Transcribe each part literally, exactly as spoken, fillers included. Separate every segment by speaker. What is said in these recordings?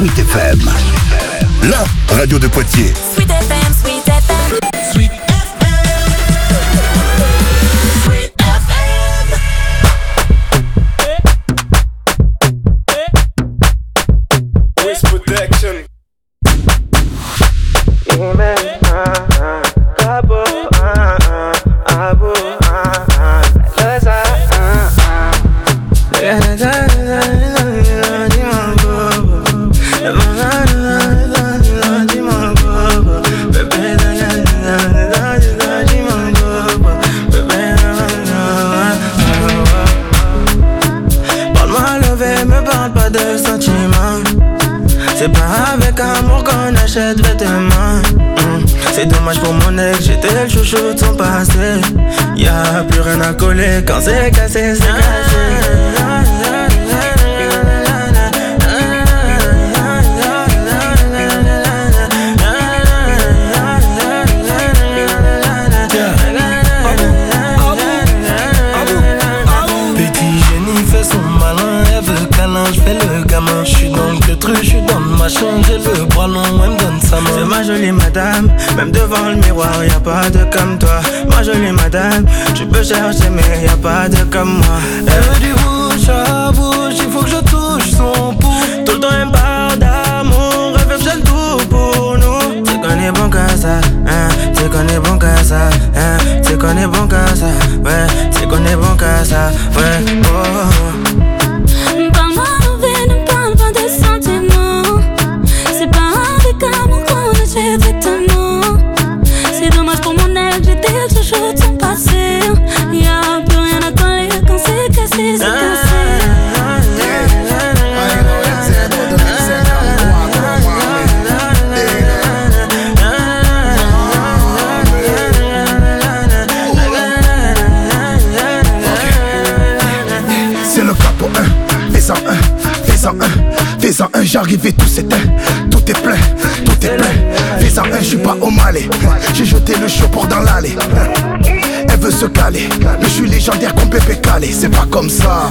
Speaker 1: Sweet F M, la radio de Poitiers.
Speaker 2: Sweet F M, Sweet F M, Sweet F M, Sweet F M. Wiz Protection.
Speaker 3: C'est pas avec amour qu'on achète vêtements. mmh. C'est dommage pour mon ex, j'étais le chouchou de son passé. Y'a plus rien à coller quand c'est cassé, c'est cassé. Je fais le gamin, je suis dans le truc, je suis dans le machin, j'ai le bras long, elle me donne sa main. C'est ma jolie madame, même devant le miroir, y'a pas de comme toi. Ma jolie madame, tu peux chercher mais y'a pas de comme moi. Elle veut du bouche à bouche, il faut que je touche son pouls. Tout le temps elle me parle d'amour, elle veut que je le tout pour nous. Tu connais bon qu'à ça, hein, tu connais bon qu'à ça, hein, tu connais bon qu'à ça, ouais, tu connais bon qu'à ça, ouais, oh.
Speaker 4: C'est dommage pour mon ex, j'étais le chouchou de son passé. Y'a plus rien à coller quand c'est cassé, c'est cassé.
Speaker 1: C'est le capo un, fais-en un, fais-en un, fais-en un, j'arrive et tout s'éteint. Tout est plein, tout est plein. Fais-en un, j'suis pas au Malais. J'ai jeté le chapeau dans l'allée. Elle veut se caler, mais je suis légendaire comme Pépé Calé. C'est pas comme ça.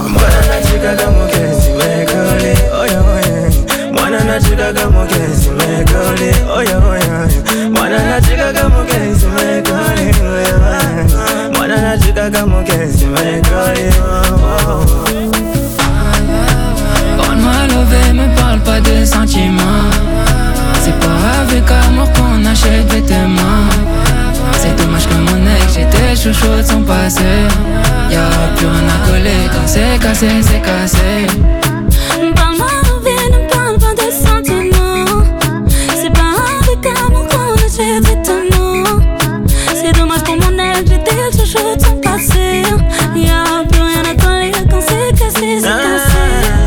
Speaker 5: Parle-moi lové, me parle pas de sentiments. C'est pas avec amour qu'on achète vêtements. C'est dommage que mon ex, j'étais le chouchou de son passé. Y'a plus rien à coller quand c'est cassé, c'est cassé.
Speaker 4: Parle-moi lové, ne parle pas de sentiments. C'est pas avec amour qu'on achète vêtements. C'est dommage pour mon ex, j'étais le chouchou de son passé. Y'a plus rien à coller quand c'est cassé, c'est cassé.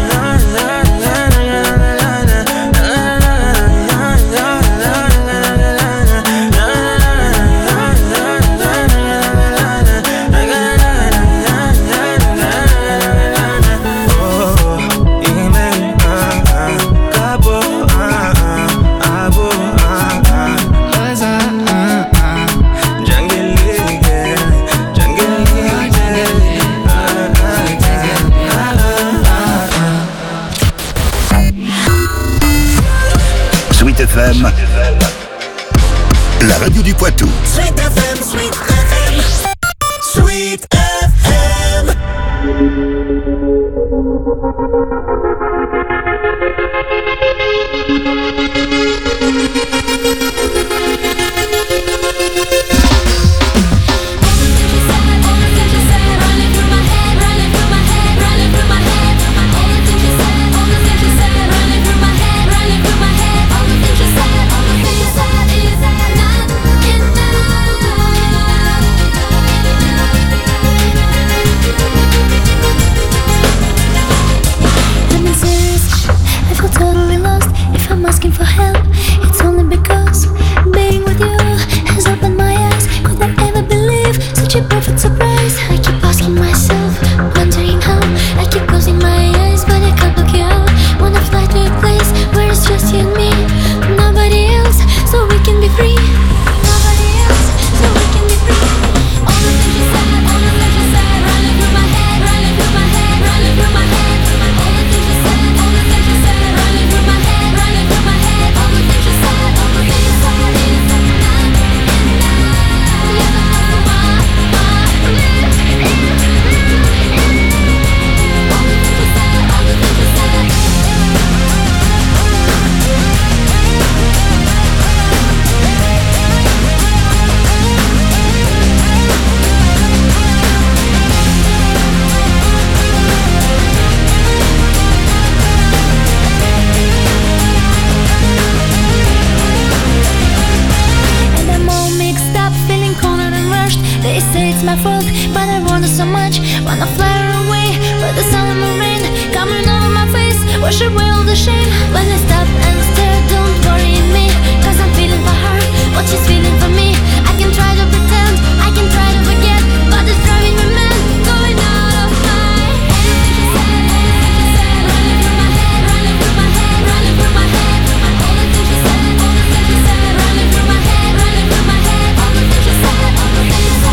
Speaker 1: Sweet F M, la radio du Poitou.
Speaker 2: Sweet F M, Sweet F M, Sweet F M.
Speaker 4: it's my fault, but I wonder so much. Wanna fly away, but the sun and the rain coming over my face, wash away all the shame. When I stop and stare, don't worry me, cause I'm feeling for her, what she's feeling for me. I can try to pretend, I can try to forget, but it's driving me mad, going out of my head. Running through my head, running through my head, running through my head. All the things she said, all the things she said, running through my head, running through my head. All the things she said, all the things she said.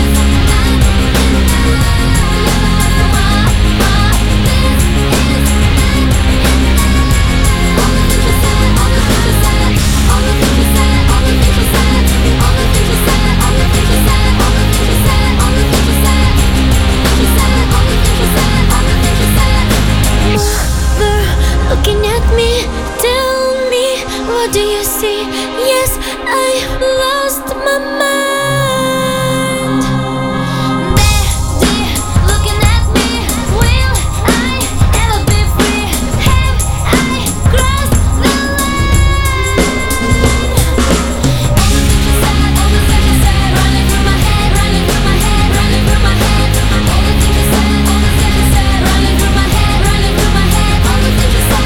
Speaker 4: Looking at me, tell me, what do you see? Yes, I lost my mind. Daddy, looking at me, will I ever be free? Have I crossed the line? All the things you said, all the things you said, running through my head, running through my head, running through my head. All the things you said, all the things you said, running through my head, running through my head. All the things you said.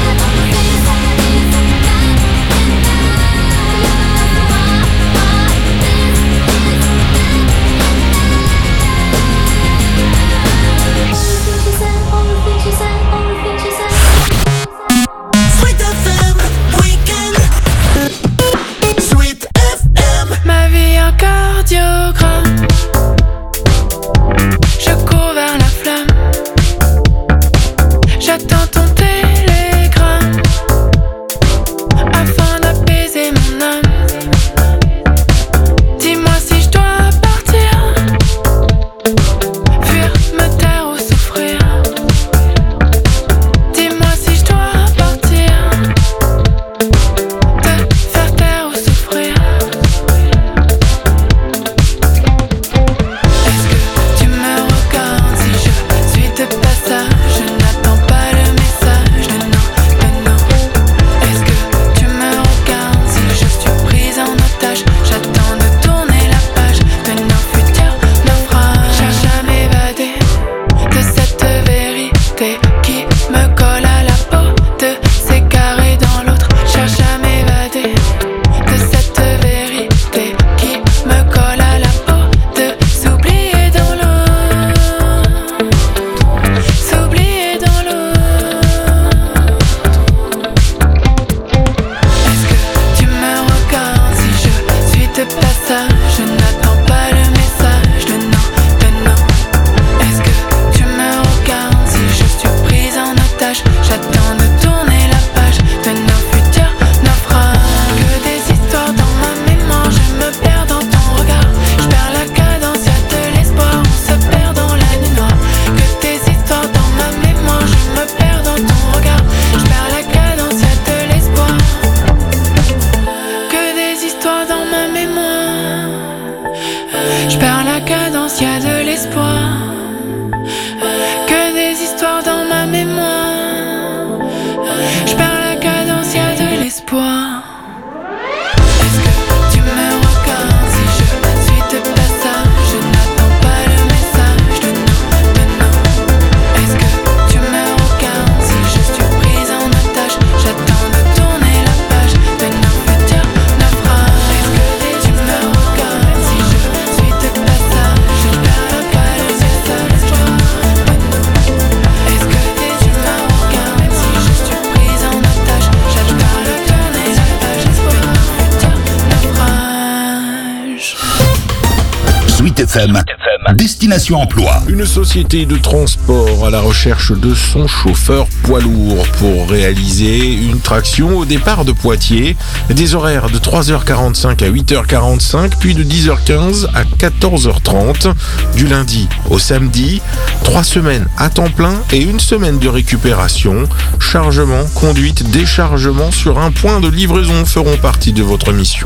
Speaker 6: F M. Destination Emploi.
Speaker 7: Une société de transport à la recherche de son chauffeur poids lourd pour réaliser une traction au départ de Poitiers. Des horaires de trois heures quarante-cinq à huit heures quarante-cinq, puis de dix heures quinze à quatorze heures trente. Du lundi au samedi, trois semaines à temps plein et une semaine de récupération. Chargement, conduite, déchargement sur un point de livraison feront partie de votre mission.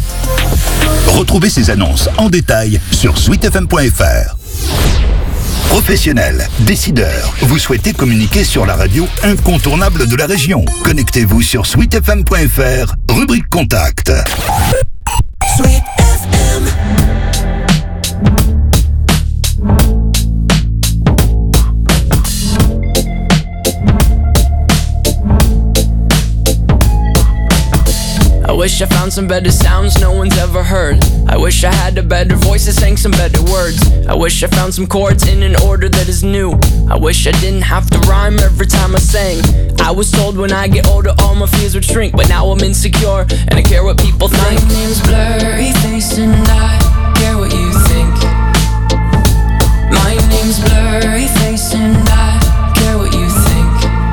Speaker 6: Retrouvez ces annonces en détail sur sweet f m point f r. Professionnels, décideurs, vous souhaitez communiquer sur la radio incontournable de la région. Connectez-vous sur sweet f m point f r, rubrique Contact.
Speaker 2: Sweet F M.
Speaker 5: wish I found some better sounds no one's ever heard. I wish I had a better voice that sang some better words. I wish I found some chords in an order that is new. I wish I didn't have to rhyme every time I sang. I was told when I get older all my fears would shrink, but now I'm insecure and I care what people think.
Speaker 8: My name's Blurryface and I care what you think. My name's Blurryface and I care what you think.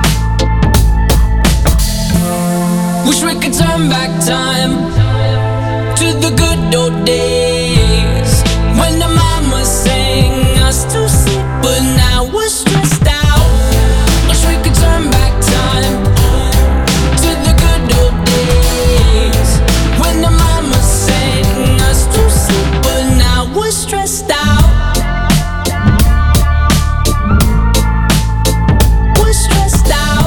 Speaker 8: Wish we could turn back time to the good old days when the mama sang us to sleep, but now we're stressed out. Wish we could turn back time to the good old days when the mama sang us to sleep, but now we're stressed out. We're stressed out.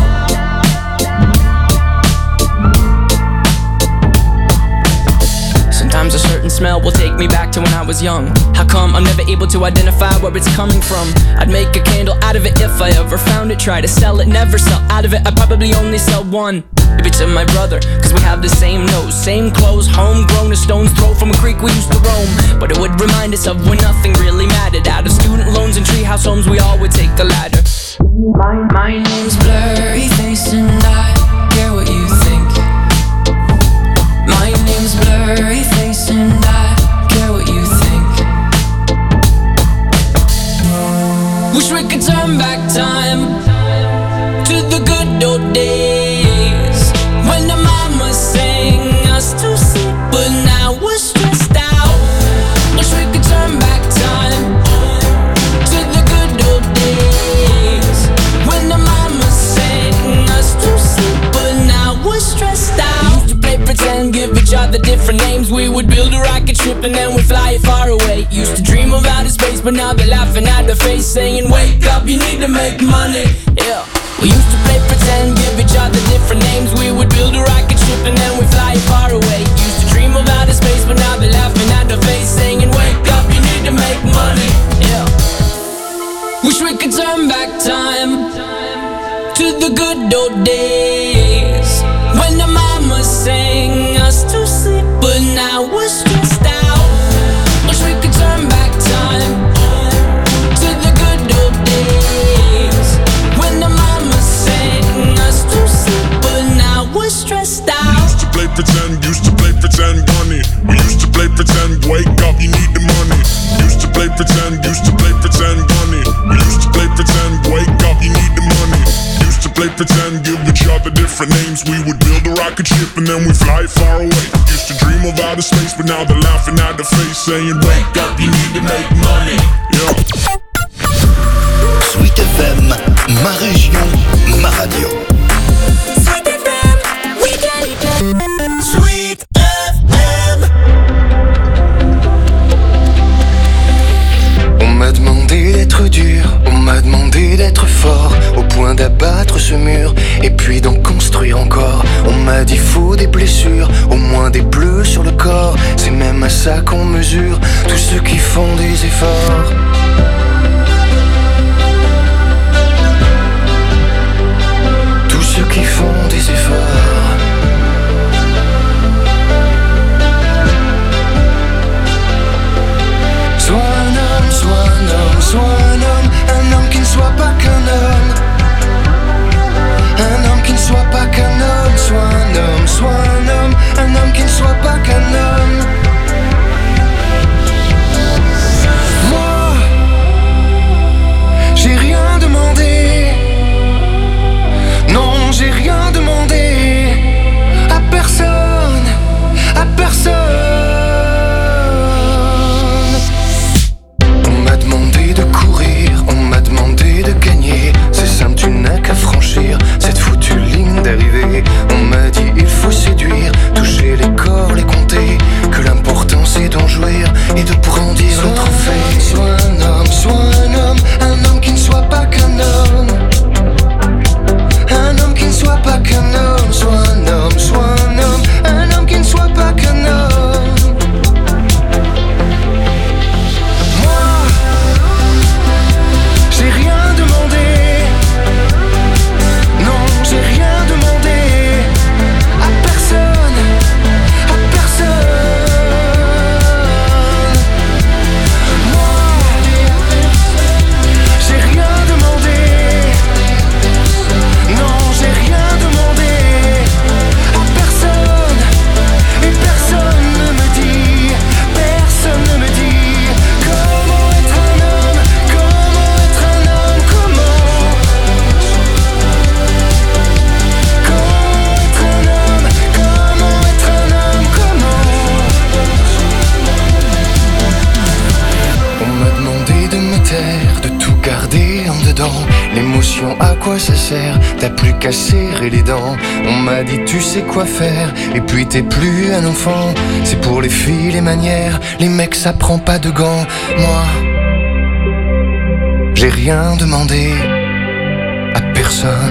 Speaker 8: Sometimes a certain smell will take me back to when I was young. How come I'm never able to identify where it's coming from? I'd make a candle out of it if I ever found it. Try to sell it, never sell out of it. I'd probably only sell one. Maybe to my brother, cause we have the same nose, same clothes, homegrown, a stone's throw from a creek we used to roam. But it would remind us of when nothing really mattered. Out of student loans and treehouse homes, we all would take the ladder. My, my name's Blurryface and I care what you think. My name's Blurryface and I care what you think. Wish we could turn back time to the good old days when the mama sang us to sleep, but now we're stressed out. Wish we could turn back time to the good old days when the mama sang us to sleep, but now we're stressed out. We used to play pretend, give each other different names. We would build a rocket ship and then we'd fly it far away. Used to dream of outer space, but now they're laughing at the face, saying wake up, you need to make money. Yeah. We used to play pretend, give each other different names. We would build a rocket ship and then we'd fly it far away. Used to dream of outer space, but now they're laughing at the face, saying wake up, you need to make money. Yeah. Wish we could turn back time to the good old days when the mama sang us to sleep, but now we're stressed out. Wish we could turn back time to the good old days when the mama sang us to sleep, but now we're stressed out.
Speaker 9: We used to play pretend, used to play pretend, bunny. We used to play pretend, wake up, you need the money. Used to play pretend, used to play pretend, bunny. We used to play pretend, wake up, you need the money. Used to play pretend, give each other different names. We would build a rocket ship and then we fly far away. Used to dream of outer space, but now they're laughing at the face, saying wake up, you need to make money. Yeah.
Speaker 6: Sweet F M, ma région, ma radio.
Speaker 2: Sweet F M, we got it. Sweet F M.
Speaker 10: On m'a demandé d'être dur, on m'a demandé d'être fort, au point d'abattre ce mur et puis d'en construire encore. On m'a dit faut des blessures, au moins des bleus sur le corps. C'est même à ça qu'on mesure tous ceux qui font des efforts. Tous ceux qui font des efforts. Sois un homme, sois un homme, sois un homme, un homme qui ne soit pas qu'un homme. Un homme qui ne soit pas qu'un homme, sois un homme, sois un homme, un homme qui ne soit pas qu'un homme. Moi, quoi ça sert, t'as plus qu'à serrer les dents. On m'a dit tu sais quoi faire, et puis t'es plus un enfant. C'est pour les filles les manières, les mecs ça prend pas de gants. Moi, j'ai rien demandé à personne.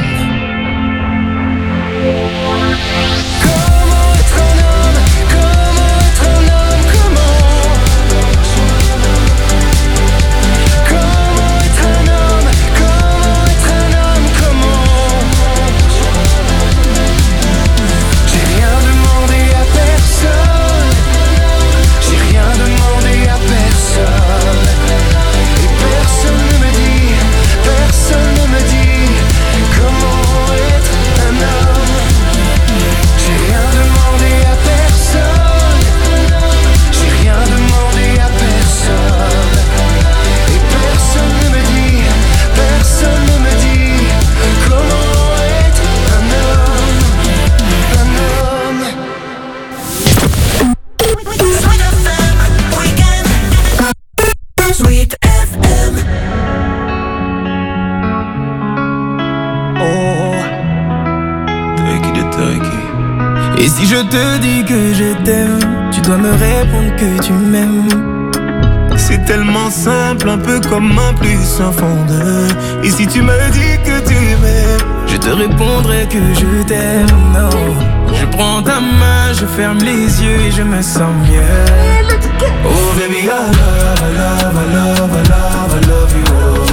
Speaker 3: Et si je te dis que je t'aime, tu dois me répondre que tu m'aimes. C'est tellement simple, un peu comme un plus un fond de. Et si tu me dis que tu m'aimes, je te répondrai que je t'aime. Non, je prends ta main, je ferme les yeux et je me sens mieux. Oh baby, I love, I love, I love, I love, I love you.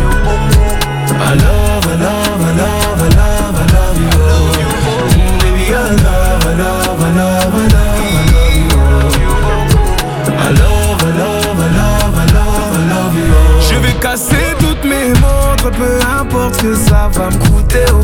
Speaker 3: I love, I love, I love, I love, I love you. Baby, I love, I love, I love, I love, I love you. I love, I love, I love, I love, I love you. Je vais casser toutes mes montres, peu importe ce que ça va me coûter. Oh.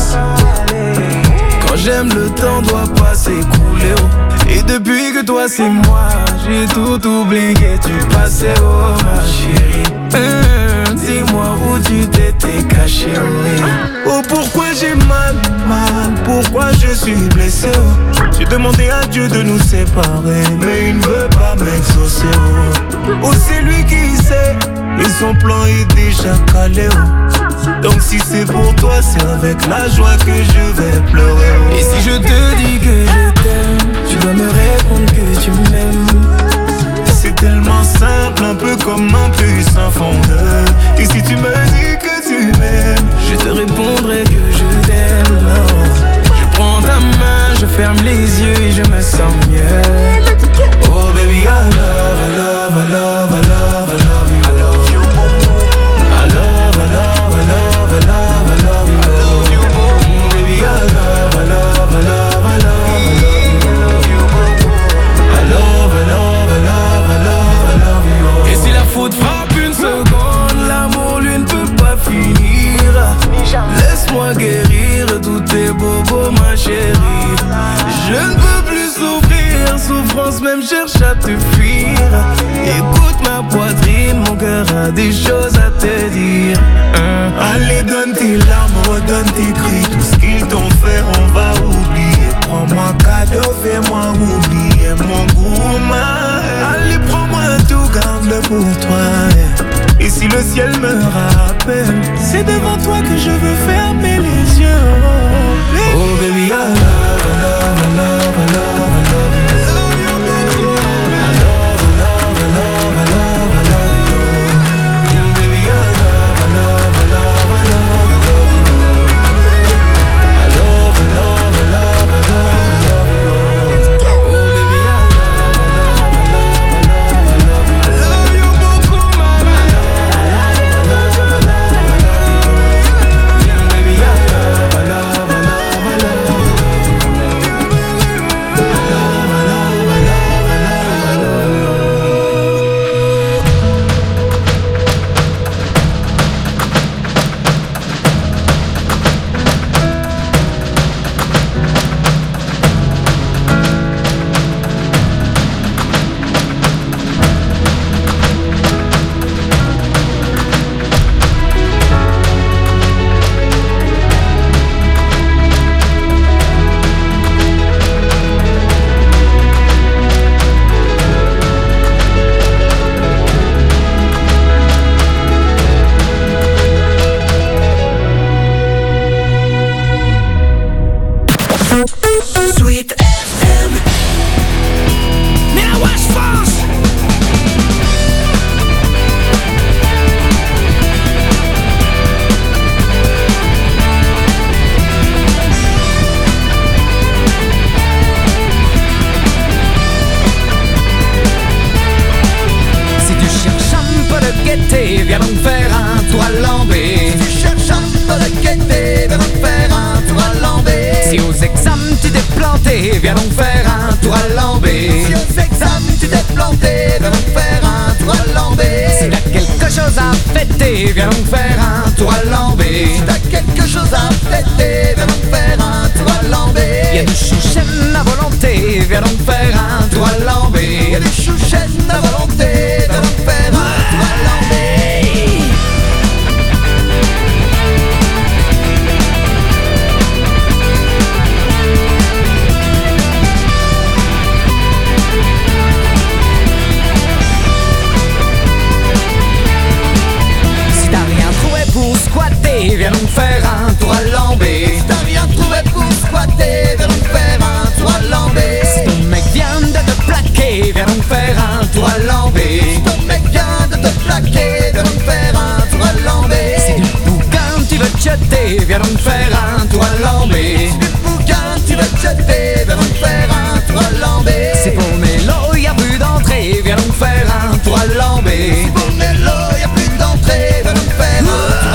Speaker 3: Quand j'aime, le temps doit pas s'écouler. Oh. Et depuis que toi c'est moi, j'ai tout oublié, tu passais, oh ma chérie. Hum, dis-moi où tu t'étais caché, oui. Oh pourquoi j'ai mal, mal, pourquoi je suis blessé, oh. J'ai demandé à Dieu de nous séparer, mais il ne veut pas m'exaucer, oh. Oh c'est lui qui sait, et son plan est déjà calé, oh. Donc si c'est pour toi, c'est avec la joie que je vais pleurer, oh. Et si je te dis que je t'aime, tu dois me répondre que tu m'aimes. C'est tellement simple, un peu comme un puce sans fondeur. Et si tu me dis que tu m'aimes, je te répondrai que je t'aime. Non. Je prends ta main, je ferme les yeux et je me sens mieux. Oh baby, I love, I love, I love, I love, I love you. I love you. I love, I love, I love, I love, I love you. I love you. Baby, I love, I love, I love, I love, I love you. I love, I love, I love, I love, I love you. Et si la faute frappe une seconde, l'amour lui ne peut pas finir. Laisse-moi guérir tous tes bobos, ma chérie. Je ne peux plus souffrir, souffrance même cherche à te fuir. Écoute ma poitrine, mon cœur a des choses à te dire. hein. Allez donne tes larmes, donne tes cris, tout ce qu'ils t'ont fait on va oublier. Prends-moi cadeau, fais-moi oublier mon goût, ma. Allez prends-moi tout, garde-le pour toi. Et si le ciel me rappelle, c'est devant toi que je veux fermer les yeux. Oh baby, I love, I love, I love, I love, I love you. I love, I love, I love, I love, I love you. Baby, I love, I love, I love, I love, I love you. I love, I love, I love, I love, I love you. Oh baby, I love, I love, I love, I love, I love you. I love you beaucoup, mama. I love, I love, I love, I love, I love you.
Speaker 2: Sweet F M. Now watch France.
Speaker 11: Si tu cherches un peu de gaieté, viens donc faire un tour à Lambé. Si tu cherches un peu de gaieté, viens donc faire un tour à Lambé. Si aux examens tu t'es planté, viens donc faire un tour à Lambé. Si aux examens tu t'es planté, viens donc faire un tour à Lambé. Si t'as quelque chose à fêter, viens donc faire un tour à Lambé. Si t'as quelque chose à fêter, viens donc faire un tour à Lambé. Y'a du chouchen à volonté, viens donc faire un tour à Lambé. Y'a du chouchen à volonté, viens donc faire un tour à Lambé. Pour squatter, viens donc faire un tour à Lambé. Si t'as rien trouvé pour squatter, viens donc faire un tour à Lambé. Si ton mec vient de te plaquer, viens donc faire un tour à Lambé. Si ton mec vient de te plaquer, viens donc faire un tour à Lambé. Si du bouquin tu veux te jeter, viens donc faire un tour à Lambé. Si du bouquin tu veux te jeter, viens donc faire un tour à Lambé. Si pour Mélo y'a plus d'entrée, viens donc faire un tour à Lambé. Si pour Mélo y'a plus d'entrée, viens donc faire un tour à Lambé.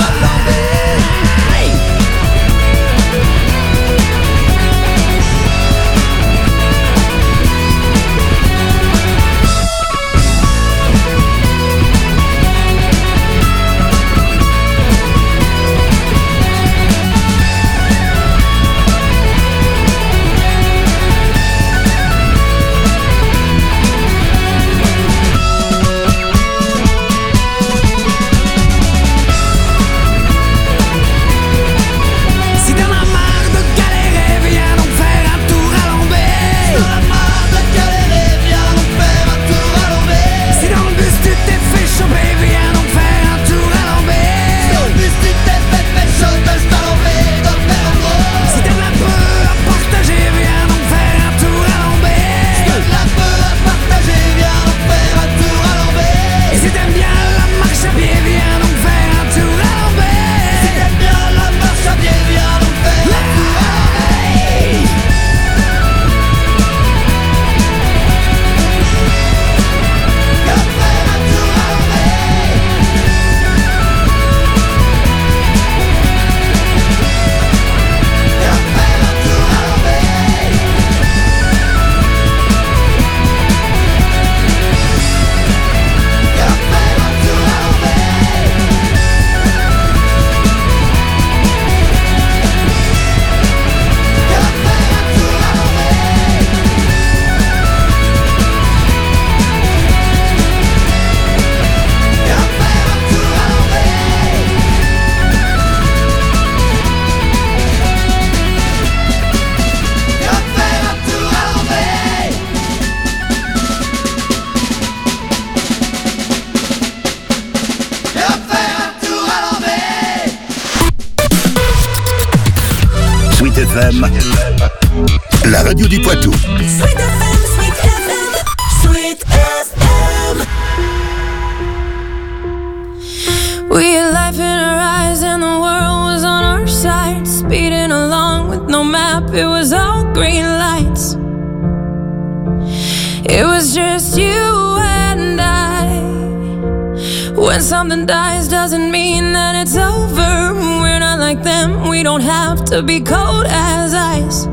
Speaker 6: La radio du Poitou.
Speaker 2: Sweet F M, Sweet F M, Sweet F M.
Speaker 4: We had life in our eyes and the world was on our side. Speeding along with no map, it was all green lights. It was just you and I. When something dies doesn't mean that it's over. We're not like them, we don't have to be cold as ice.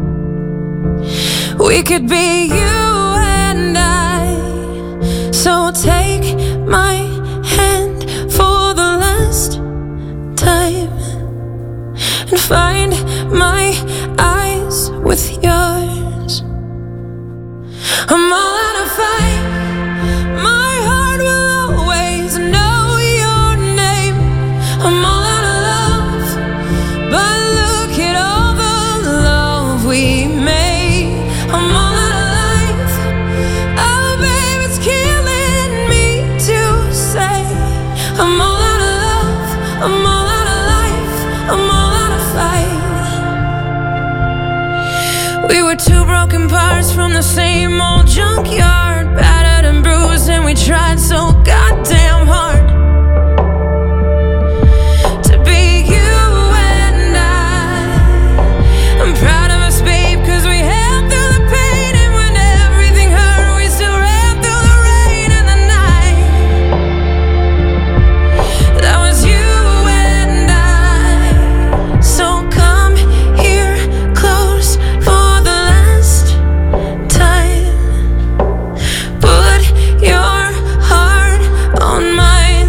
Speaker 4: We could be you and I. So take my hand for the last time and find my eyes with yours. I'm all out of fight. My heart will always know your name. I'm all out of love, but look at all the love we made. I'm all out of life. Oh, babe, it's killing me to say. I'm all out of love. I'm all out of life. I'm all out of fight.
Speaker 5: We were two broken parts from the same old junkyard, battered and bruised, and we tried so goddamn hard to be you and I. I'm proud of us, babe, cause we held through the pain, and when everything hurt, we still ran through the rain and the night. That was you and I. So come here close for the last time. Put your heart on mine.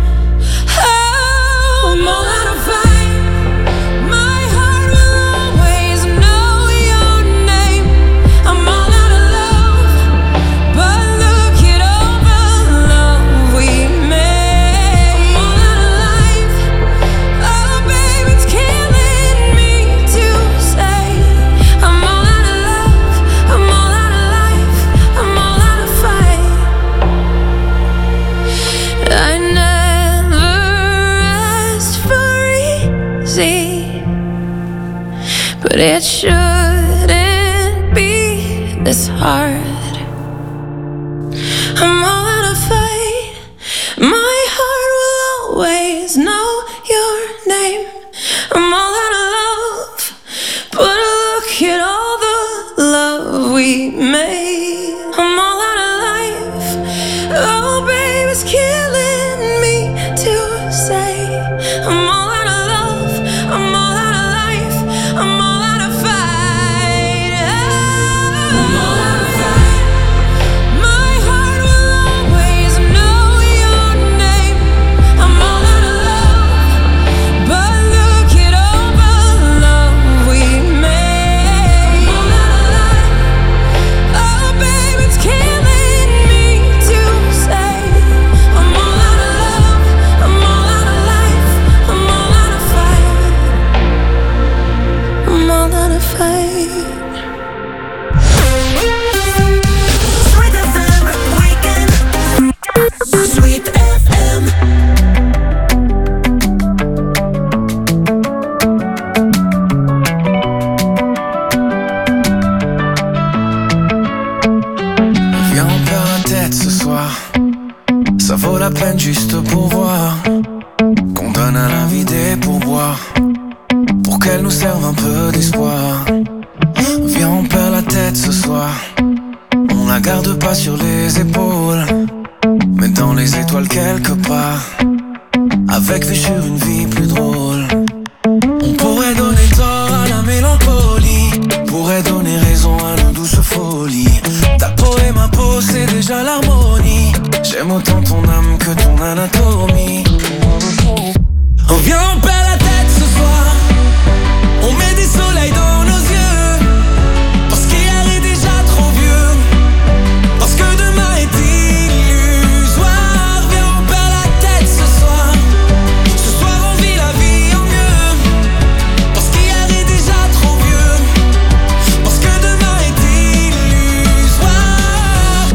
Speaker 5: Oh, I'm all out of fight. My heart will always know your name. I'm all out of love, but look it over the love we made. I'm all out of life. Oh, babe, it's killing me to say. I'm all out of love. I'm all out of life. I'm all out of fight. I never asked for easy, but it shouldn't be this hard. I'm all out of fight. My heart will always know your name. I'm all out of love, but look at all the love we made. I'm all out of life. Oh, babe, it's killing me to say. I'm all out of love. I'm all out of life. I'm all out of fight. I'm all out of fight. My heart will always know your name. I'm all out of love, but look it over the love we made. I'm all out of life. Oh, babe, it's killing me to say. I'm all out of love. I'm all out of life. I'm all out of fight. I'm all out of fight.
Speaker 2: Sweet F M Weekend. Sweet F M.
Speaker 3: Viens, on perd la tête ce soir. Ça vaut la peine juste pour voir qu'on donne à la vie des pourboires pour qu'elle nous serve un peu d'espoir. Viens, on perd la tête ce soir. On la garde pas sur les épaules, mais dans les étoiles quelque part, avec vue sur une vie plus drôle. On pourrait donner tort à la mélancolie, pourrait donner raison à nos douces folies. Ta peau et ma peau, c'est déjà l'harmonie. J'aime autant ton âme que ton anatomie. On vient, on perd la tête ce soir. On met des soleils dans nos yeux, parce qu'hier est déjà trop vieux, parce que demain est illusoire. Viens, on perd la tête ce soir. Ce soir on vit la vie en mieux, parce qu'hier est déjà trop vieux, parce que demain est illusoire.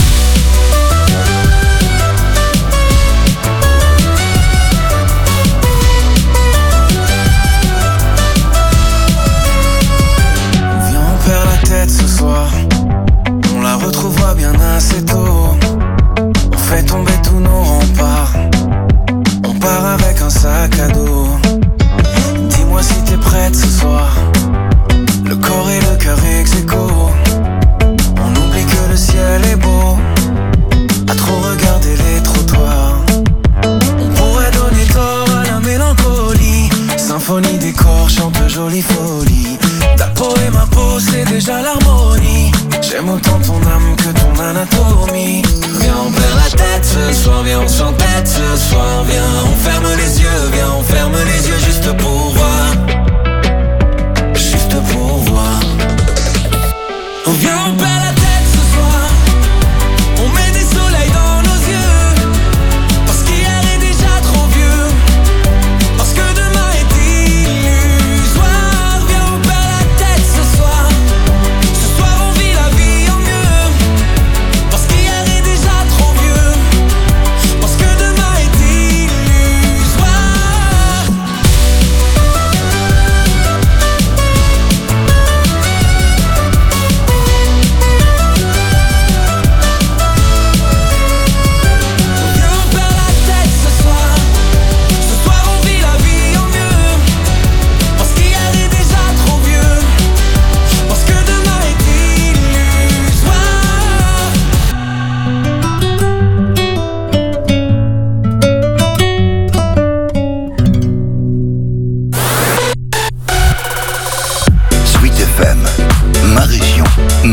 Speaker 3: Viens, on perd la tête ce soir. On la retrouvera bien assez tôt. On fait tomber tous nos remparts. On part avec un sac à dos. Dis-moi si t'es prête ce soir. Le corps et le cœur ex aequo. On oublie que le ciel est beau, à trop regarder les trottoirs. On pourrait donner tort à la mélancolie. Symphonie des corps chante jolie folie. Ta peau et ma peau, c'est déjà l'harmonie. J'aime autant ton âme que ton anatomie. Viens, on perd la tête ce soir. Viens, on s'entête ce soir. Viens, on ferme les yeux. Viens, on ferme les yeux juste pour voir. Juste pour voir. Viens, on perd la tête ce soir. On met des soleils dans nos yeux, parce qu'hier est déjà trop vieux, parce que demain est illusoire. Viens, on perd la tête ce soir. Ce soir on vit la vie en mieux, parce qu'hier est déjà trop vieux, parce que demain est illusoire.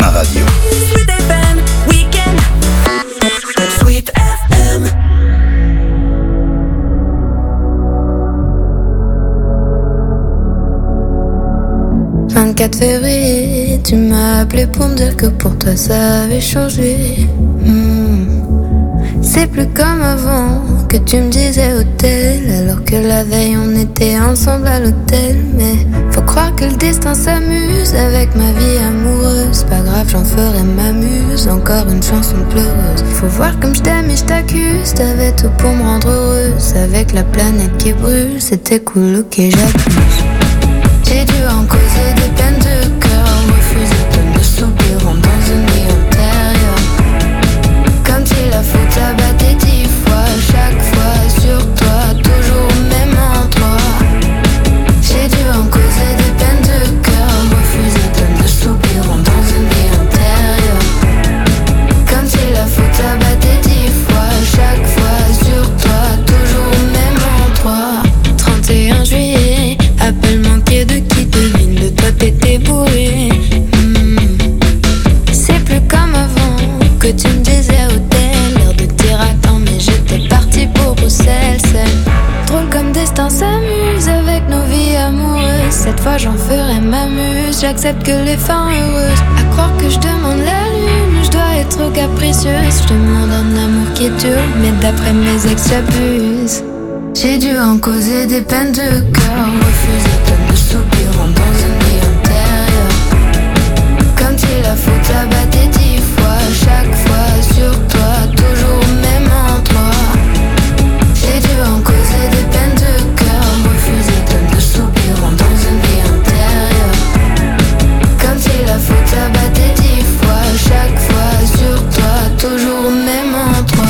Speaker 6: ma radio.
Speaker 2: Sweet F M, week-end. Sweet F M.
Speaker 4: vingt-quatre février, tu m'as appelé pour me dire que pour toi ça avait changé. Hmm. C'est plus comme avant que tu me disais hôtel, alors que la veille on était ensemble à l'hôtel. Mais faut croire que le destin s'amuse avec ma vie amoureuse. Pas grave, j'en ferai ma muse, encore une chanson pleureuse. Faut voir comme je t'aime et je t'accuse, t'avais tout pour me rendre heureuse. Avec la planète qui brûle, c'était cool, ok j'accuse. J'ai dû en causer des peines de cœur, refuser de me soupir en dans une vie antérieure. Comme si la faute abattait dix fois, chaque fois sur toi, toujours au même endroit. J'ai dû en causer des peines de cœur, refuser de me soupir en dans une vie antérieure. Comme si la faute abattait dix fois, chaque fois sur toi, toujours au même endroit. trente et un juillet, appel manqué de qui devine, de toi t'étais bourré. Hmm. C'est plus comme avant que tu me disais hôtel, l'air de dire attends mais j'étais partie pour Bruxelles. C'est drôle comme destin s'amuse avec nos vies amoureuses. Cette fois j'en ferai ma muse, j'accepte que les fins heureuses. À croire que je demande la lune, je dois être capricieuse. Je demande un amour qui dure, mais d'après mes ex j'abuse. J'ai dû en causer des peines de cœur, refuser de me soupir en dans une vie antérieure. Comme si la faute abattait dix fois, chaque fois sur toi, toujours au même endroit. J'ai dû en causer des peines de cœur, refuser de me soupir en dans une vie antérieure. Comme si la faute abattait dix fois, chaque fois sur toi, toujours au même endroit.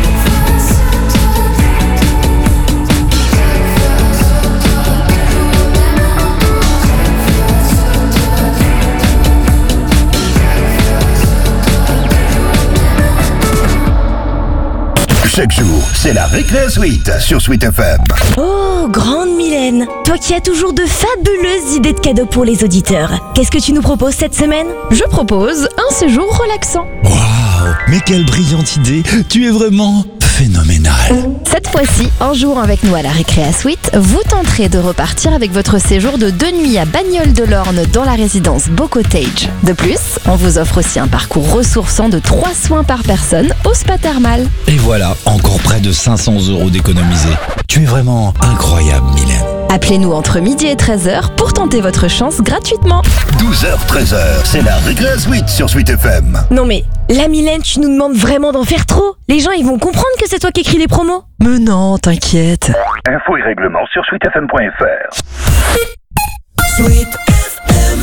Speaker 6: Chaque jour, c'est la Récré Suite sur Sweet F M.
Speaker 12: Oh, grande Mylène, toi qui as toujours de fabuleuses idées de cadeaux pour les auditeurs. Qu'est-ce que tu nous proposes cette semaine?
Speaker 13: Je propose un séjour relaxant.
Speaker 14: Waouh, mais quelle brillante idée! Tu es vraiment phénoménal.
Speaker 13: Cette fois-ci, en jouant avec nous à la Récréa Suite, vous tenterez de repartir avec votre séjour de deux nuits à Bagnoles-de-l'Orne dans la résidence Beau Cottage. De plus, on vous offre aussi un parcours ressourçant de trois soins par personne au spa thermal.
Speaker 14: Et voilà, encore près de cinq cents euros d'économiser. Tu es vraiment incroyable, Mylène.
Speaker 13: Appelez-nous entre midi et treize heures pour tenter votre chance gratuitement.
Speaker 6: douze heures treize heures, c'est la Récré Suite sur Sweet F M.
Speaker 12: Non mais, la Mylène, tu nous demandes vraiment d'en faire trop. Les gens, ils vont comprendre que c'est toi qui écris les promos.
Speaker 13: Mais non, t'inquiète.
Speaker 6: Infos et règlements sur sweet f m point f r.
Speaker 2: Sweet F M.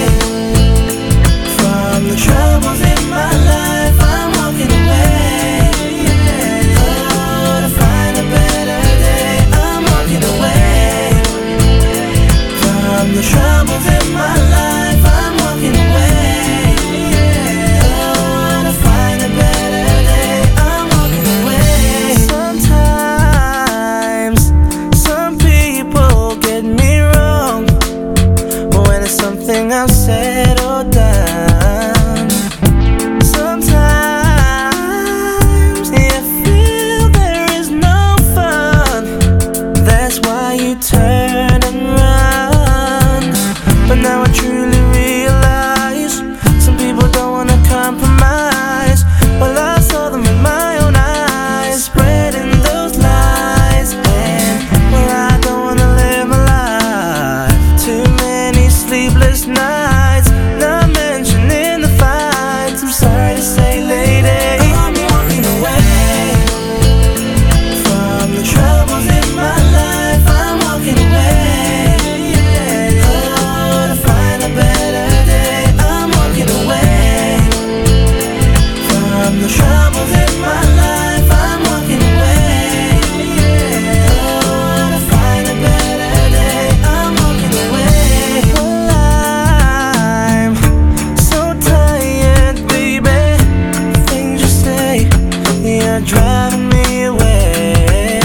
Speaker 3: Troubles in my life, I'm walking away. driving me away.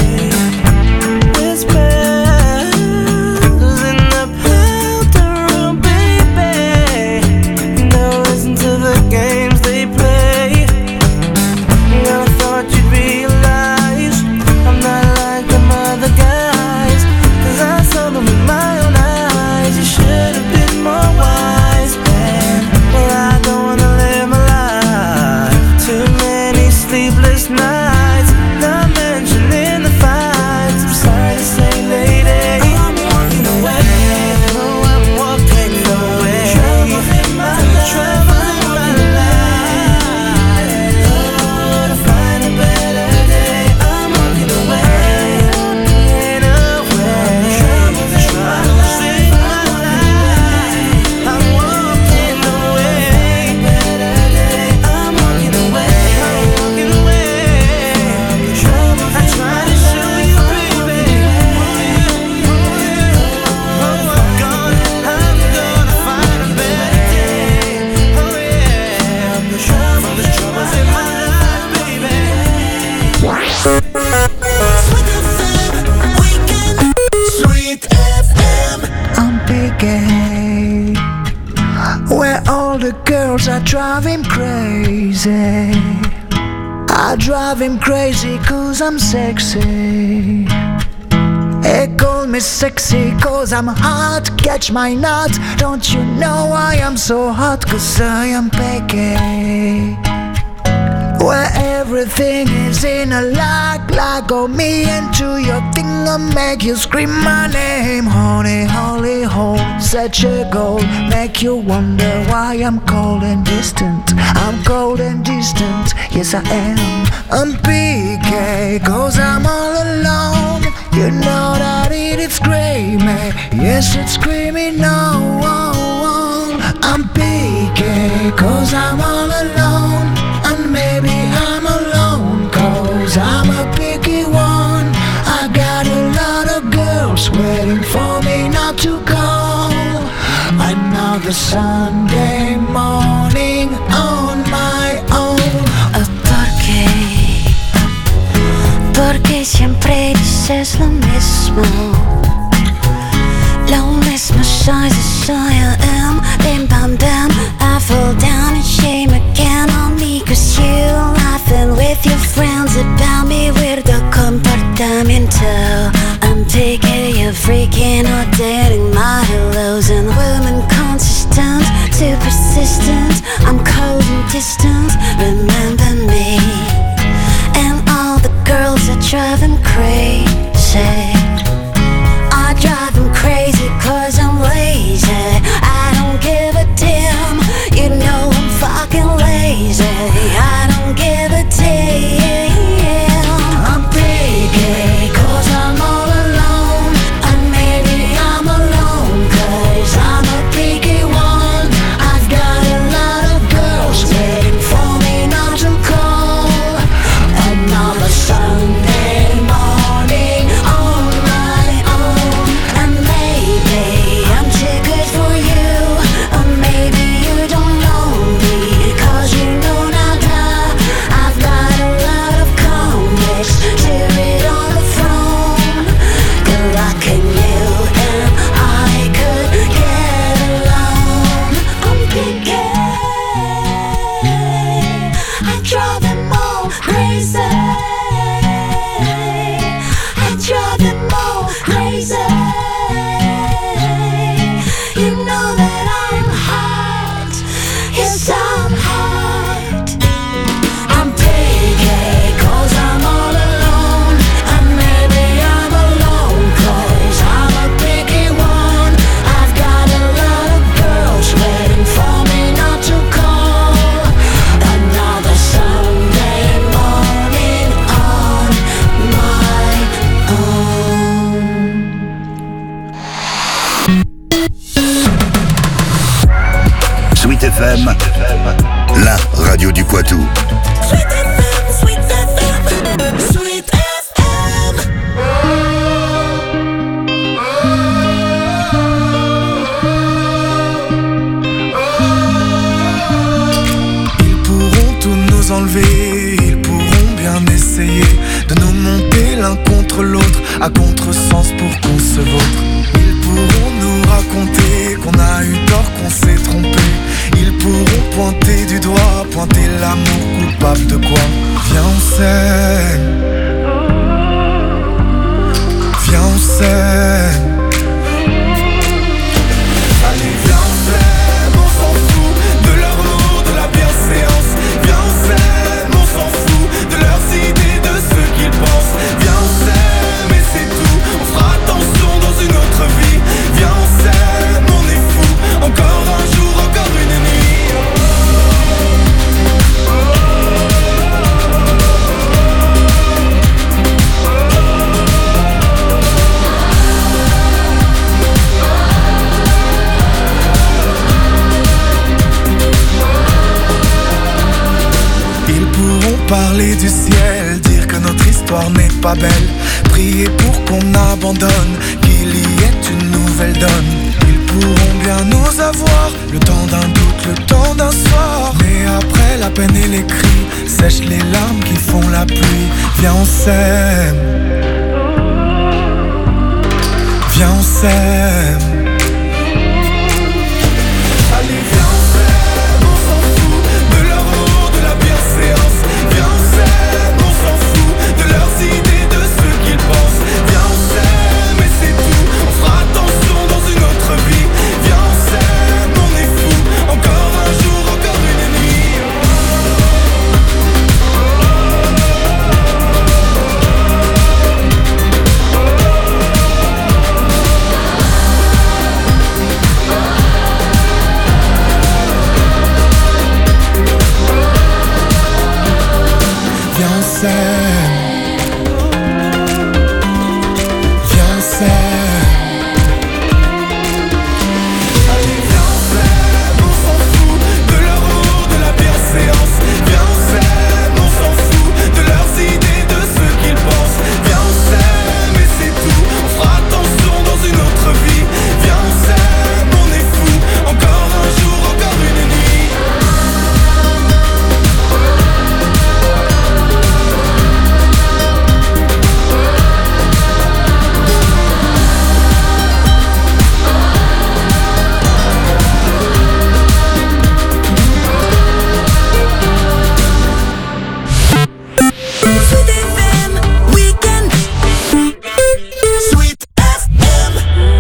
Speaker 3: Whispers in the powder room, baby. Don't listen to the games they play. Girl, I thought you'd realize I'm not like them other guys, 'cause I saw them with my own eyes. You should have been more wise, man. Well, I don't wanna live my life. Too many sleepless nights, not mentioning the fights. I'm sorry to say, lady, I'm walking away. Oh, I'm walking away. Trouble in my life, trouble in my life. Oh, to find a better day, I'm walking away. Walking away. Trouble in my life, I'm walking away. Better day, I'm walking away. I'm walking away. Trouble, I try to show you, baby. Oh, I'm gonna, I'm gonna find a better day. Oh yeah, the trouble, the trouble's in my life, baby.
Speaker 15: Sweet F M. I'm picking where all the girls are driving crazy. I drive him crazy 'cause I'm sexy. They call me sexy 'cause I'm hot. Catch my nut. Don't you know I am so hot? 'Cause I am picky. Where everything is in a lock, lock on me into your thing and make you scream my name. Honey, holy hole, such a goal. Make you wonder why I'm cold and distant. I'm cold and distant, yes I am. I'm P K, 'cause I'm all alone. You know that it is screaming, yes it's screaming no. I'm P K, 'cause I'm all alone. And maybe I'm alone 'cause I'm a picky one. I got a lot of girls waiting for me not to call. Another Sunday morning on my own.
Speaker 4: Oh, ¿por qué? Porque siempre dices lo mismo. Lo mismo soy, soy I am. Bim bam bam, I fall down and shame again on me. 'Cause you laughing with your friends about me. Weirdo comportamiento. I'm taking you freaking or dating my hellos. And women consistent, too persistent. I'm cold and distant, remember me. And all the girls are driving crazy. I drive them crazy 'cause I'm lazy. I don't give a damn, you know I'm fucking lazy. I don't give a damn.
Speaker 15: I'm picky 'cause I'm all alone. And maybe I'm alone 'cause I'm a picky one. I've got a lot of girls waiting for me not to call. Another Sunday morning.
Speaker 16: l'un contre l'autre, à contresens pour qu'on se vautre. Ils pourront nous raconter qu'on a eu tort, qu'on s'est trompé. Ils pourront pointer du doigt, pointer l'amour coupable de quoi. Viens on s'aime, viens on s'aime. Allez viens on s'aime, on s'en fout de leur mot, de la bienséance. Viens on s'aime, on s'en fout de leurs idées, de ce qu'ils pensent. Viens on s'aime et c'est tout, on fera attention dans une autre vie. Viens on s'aime, on est fou, encore un jour, encore une nuit. Ils pourront parler du ciel, dire que notre histoire n'est pas belle, prier pour qu'on abandonne, qu'il y ait une nouvelle donne. Ils pourront bien nous avoir, le temps d'un doute, le temps d'un soir. Mais après la peine et les cris, sèchent les larmes qui font la pluie. Viens on s'aime, viens on s'aime. Allez viens on s'aime, on s'en fout de leur mot, de la bienséance. Viens on s'aime, on s'en fout de leurs idées, de ce qu'ils pensent. Viens on s'aime et c'est tout, on fera attention dans une autre vie. Viens on s'aime, on est fou, encore un jour, encore une nuit. Viens on s'aime, viens on s'aime. Allez viens on s'aime, on s'en fout de leur mot, de la bienséance. Viens on s'aime, on s'en fout de leurs idées, de ce qu'ils pensent. Viens on s'aime et c'est tout, on fera attention dans une autre vie. Viens on s'aime, on est fou, encore un jour, encore une nuit.
Speaker 2: Sweet F M Weekend. Sweet F M.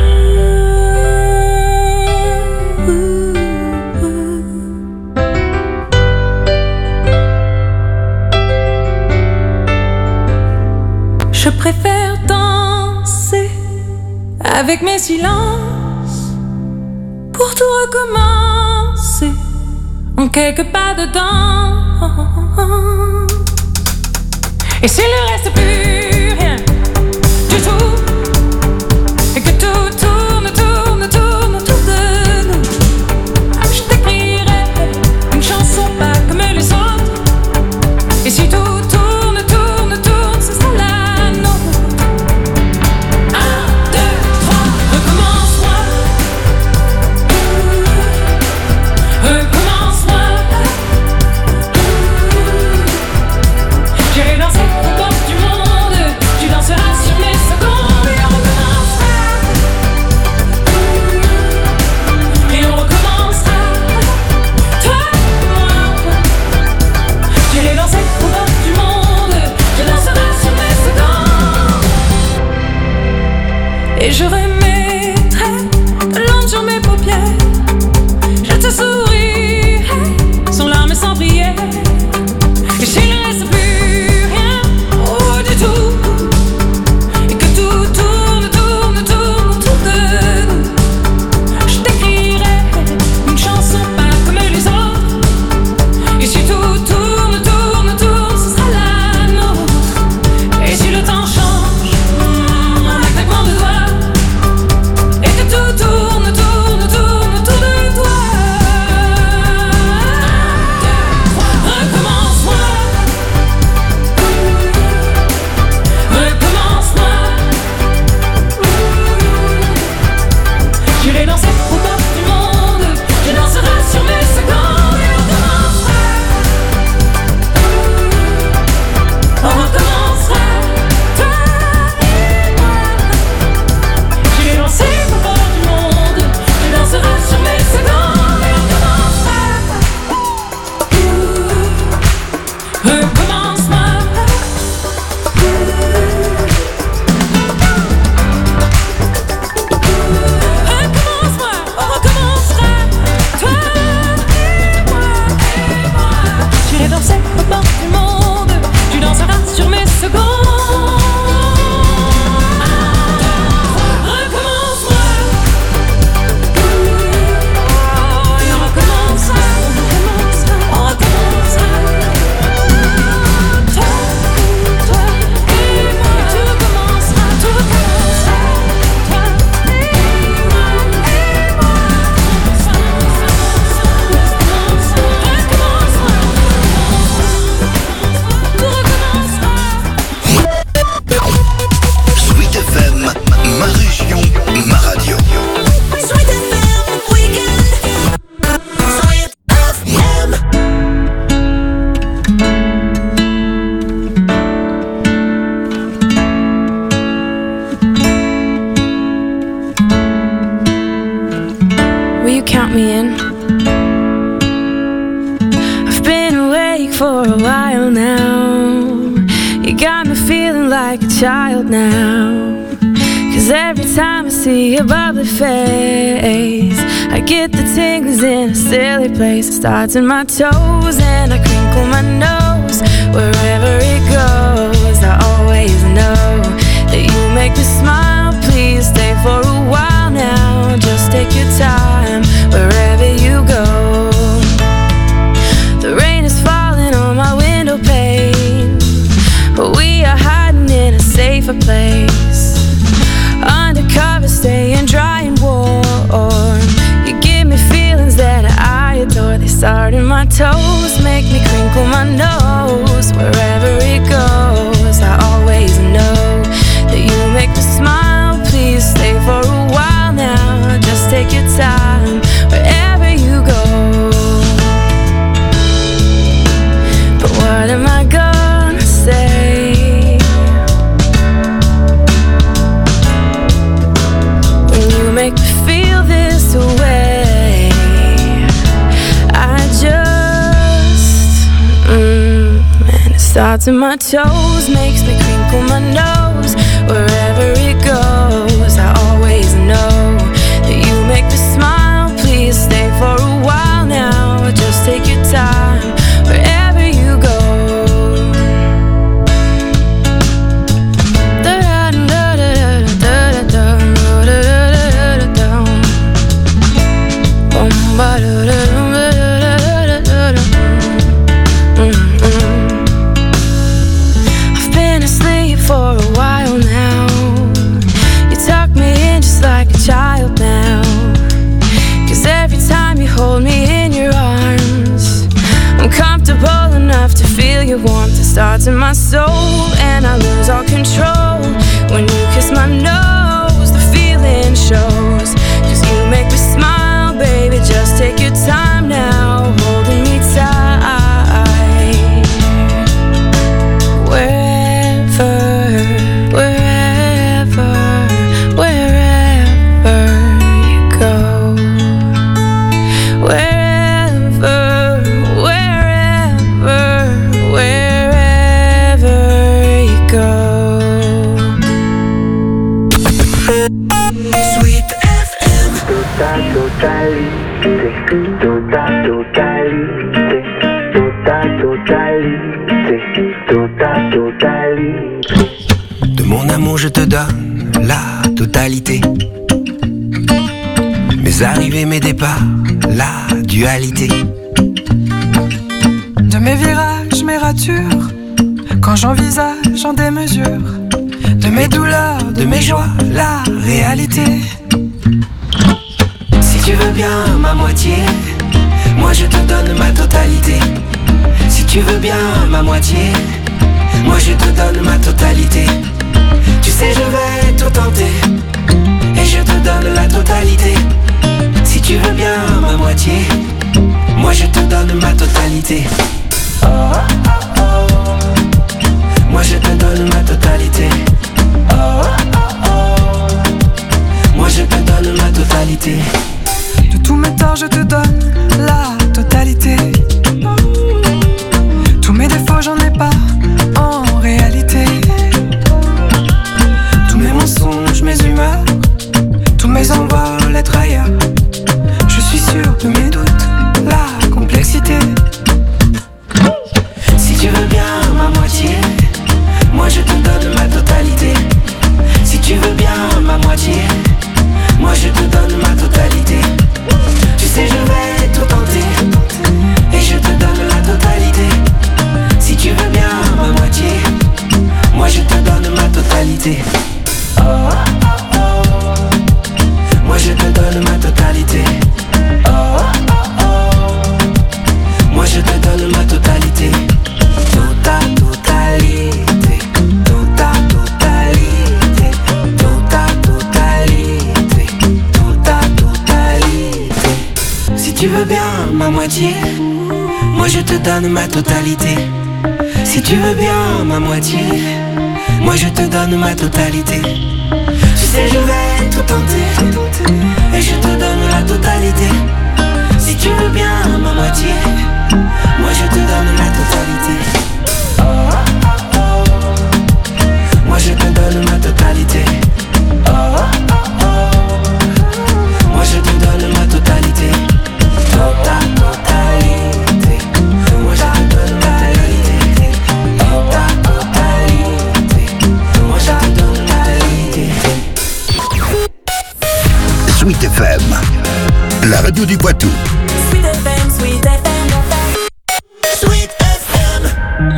Speaker 17: Je préfère danser avec mes silences pour tout recommencer en quelques pas dedans. Et s'il ne reste plus rien du tout, et que tout tourne, tourne, tourne autour de nous, je t'écrirai une chanson pas comme les autres. Et si tout tourne, tourne, tourne, ce sera la nôtre. Un, deux, trois, recommence-moi. Recommence-moi. J'irai danser aux portes du monde, tu danseras sur mes secondes et on recommencera. Et on recommencera, toi et moi. J'irai danser aux portes du monde, tu danseras sur mes secondes. Et je remettrai de l'encre sur mes paupières, je te sourirai sans larmes et sans prière. Et s'il ne reste plus rien, oh du tout, et que tout tourne, tourne, tourne autour de nous, je t'écrirai une chanson pas comme les autres. Et si tout tourne, tourne, tourne, ce sera la nôtre. Et si le temps change, en un claquement de doigts,
Speaker 4: count me in. I've been awake for a while now. You got me feeling like a child now. Cause every time I see your bubbly face, I get the tingles in a silly place. It starts in my toes and I crinkle my nose. Wherever it goes, I always know that you make me smile. Please stay for a while now. Just take your time wherever you go. The rain is falling on my window pane, but we are hiding in a safer place. Undercover, staying dry and warm. You give me feelings that I adore. They start in my toes, make me crinkle my nose. Wherever it goes, I always know that you make me smile. Please stay for a while now. Just take your time wherever you go. But what am I gonna say when you make me feel this way? I just, mm, and it starts in my toes, makes me crinkle my nose. Wherever it goes, I always know that you make me smile. Please stay for a while now. Just take your time wherever you go. I've been asleep for a while now. You tuck me in just like a child now. Cause every time you hold me in your arms, I'm comfortable enough to feel your warmth. It starts in my soul and I lose all control. When you kiss my nose, the feeling shows. Cause you make me smile, baby. Just take your time now, holding me tight. Wherever, wherever, wherever you go. Wherever, wherever, wherever you go.
Speaker 15: Sweet F M. Total, totalité, total, totalité, total, totalité, total, totalité.
Speaker 18: De mon amour je te donne la totalité. Mes arrivées, mes départs, la dualité.
Speaker 19: De mes virages, mes ratures, quand j'envisage en démesure. De mes douleurs, de mes joies, la réalité.
Speaker 18: Si tu veux bien ma moitié, moi je te donne ma totalité. Si tu veux bien ma moitié, moi je te donne ma totalité. Tu sais je vais tout tenter, et je te donne la totalité. Si tu veux bien ma moitié, moi je te donne ma totalité. Oh, oh, oh, oh. Moi je te donne ma totalité. Oh, oh, oh. Moi je te donne ma totalité.
Speaker 19: De tous mes torts je te donne la totalité. Tous mes défauts j'en ai pas en réalité. Tous mes mensonges, mes humeurs, tous mes envols, être ailleurs. Je suis sûr de mes doutes, la complexité.
Speaker 18: Si tu veux bien ma moitié, moi je te donne ma totalité. Si tu veux bien ma moitié, moi je te donne ma totalité. Tu sais je vais tout tenter, et je te donne la totalité. Si tu veux bien ma moitié, moi je te donne ma totalité. Oh, oh, oh. Moi je te donne ma totalité. Oh, oh, oh. Moi je te donne ma totalité. Tota totalité, tota totalité, tota totalité, tota totalité. Si tu veux bien ma moitié, moi je te donne ma totalité. Si tu veux bien ma moitié, moi je te donne ma totalité. Tu sais je vais tout tenter, et je te donne la totalité. Si tu veux bien ma moitié, moi je te donne la totalité. Oh, oh, oh, oh. Moi je te donne ma totalité. Oh, oh, oh, oh. Moi je te donne ma totalité. Tota totalité. Moi je te donne ma totalité. Tota totalité. Moi je te donne ma totalité.
Speaker 6: Sweet F M, la radio du Poitou.
Speaker 2: Sweet F M, Sweet F M, Sweet F M.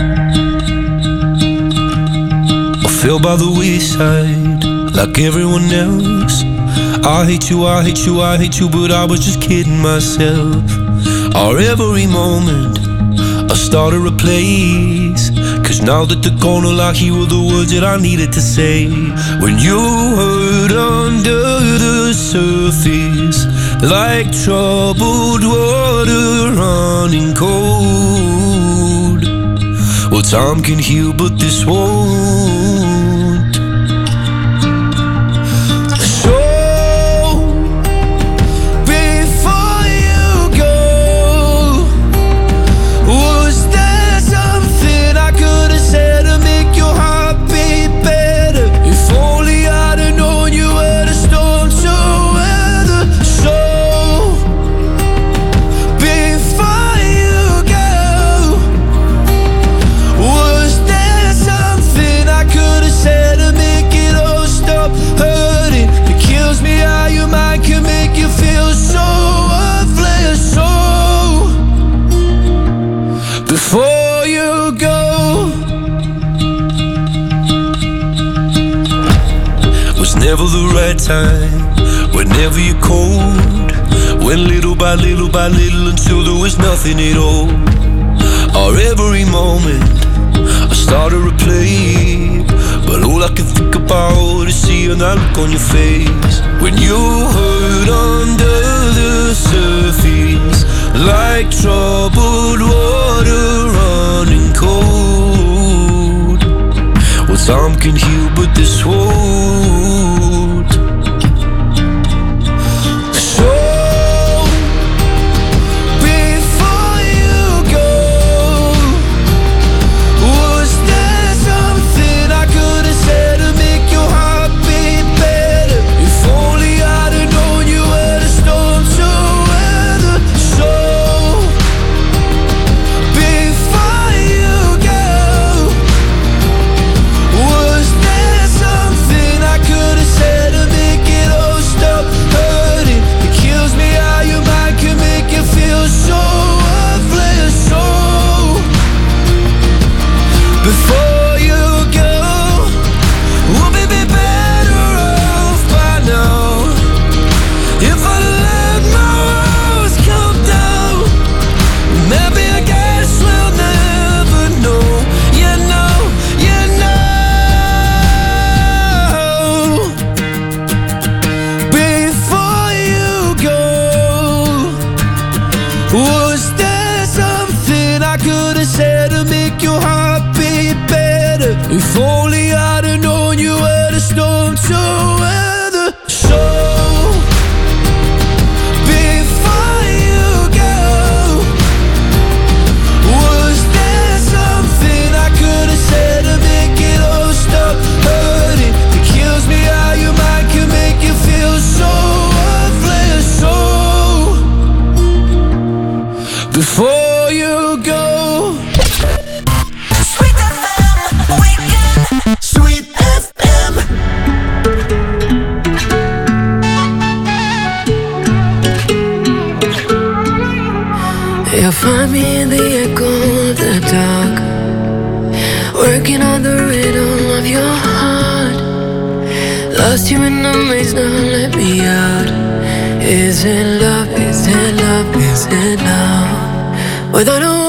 Speaker 20: I fell by the wayside like everyone else. I hate you, I hate you, I hate you, but I was just kidding myself. Our every moment I started a place, cause now that they're gone, all I hear were the words that I needed to say. When you hurt under the surface, like troubled water running cold. Well, time can heal, but this won't. So, before you go, was there something I could have said to make your heart beat better? If only I'd have known you were the storm to weather. So, before you go, was there something I could have said to make it all stop hurting? It kills me how your mind can make you feel so worthless. So, before you go, was never the right time, whenever you're cold. Went little by little by little until there was nothing at all. Our every moment I started to play, but all I can think about is seeing that look on your face. When you hurt under the surface, like troubled water running cold. Well, time can heal, but this won't. So, before you go, was there something I could have said to make your heart beat better? If only I'd have known you were the storm to weather. So, before you go, was there something I could have said to make it all stop hurting? It kills me how your mind can make you feel so worthless. So, before you go, would we be better off by now if I let my walls come down? Maybe I guess we'll never know. You know, you know. Before you go, was there something I could have said to make your heart beat better? If only I'd have known you were the storm to weather. So, before you go, was there something I could have said to make it all stop hurting? It kills me how your mind can make you feel so worthless. So, before you go.
Speaker 2: Sweet F M, weekend. Sweet F M.
Speaker 5: You'll find me in the echo of the dark, working on the rhythm of your heart. Lost you in the maze, now let me out. Is it love, is it love, is it love? Without a